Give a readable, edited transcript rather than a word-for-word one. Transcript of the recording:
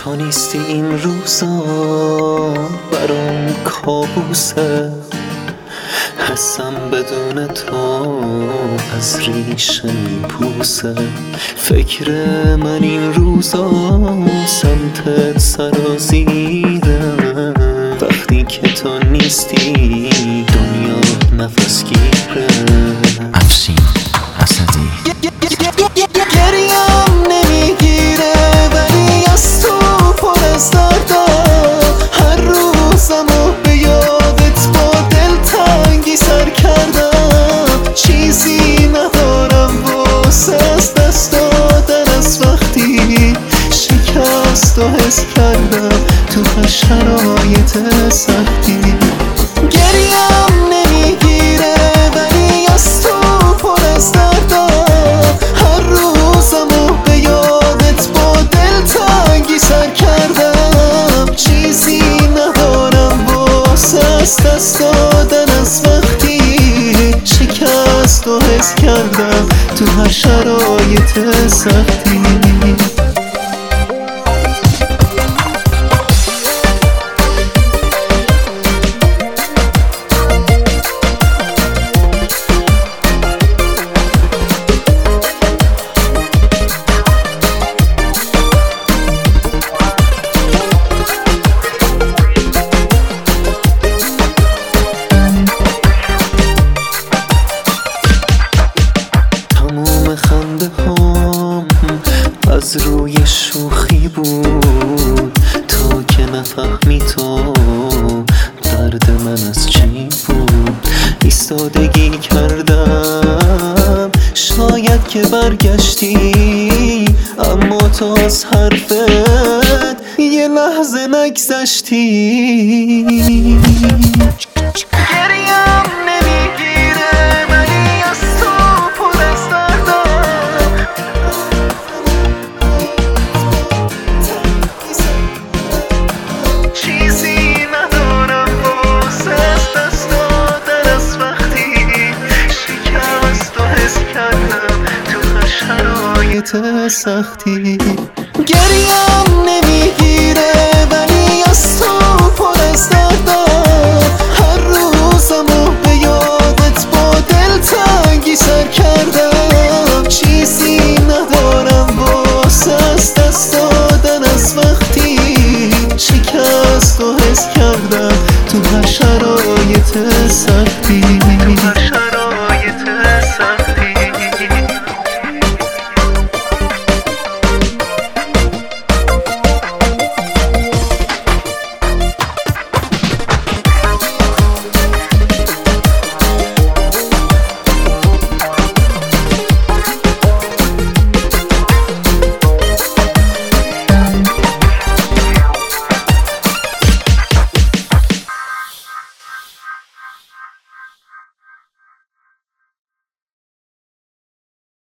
تو نیستی این روزا برام کابوسه، حسم بدون تو از ریشه میپوسه. فکر من این روزا سمتت سرازیره، وقتی که تو نیستی دنیا نفس گیره. افشین اسدی. گریم نمیگیره ولی از تو پر از دردم، هر روزمو به یادت با دلتنگی سر کردم. چیزی ندارم واسه از دست دادن از وقتی شکست و حس کردم تو هر شرایط سختی. گریم نمیگیره ولی از تو پر از دردم، هر روزمو به یادت با دلتنگی سر کردم. چیزی ندارم واسه از دست دادن از وقتی شکست و حس کردم تو هر شرایط سختی. خنده هم از روی شوخی بود، تا که نفهمی تو درد من از چی بود. ایستادگی کردم شاید که برگشتی، اما تو از حرفت یه لحظه نگذشتی. گریم نمیگیره ولی از تو پر از دردم، چیزی ندارم واسه از دست دادن از وقتی شکست و حس کردم تو هر شرایط سختی. گریم نمیگیره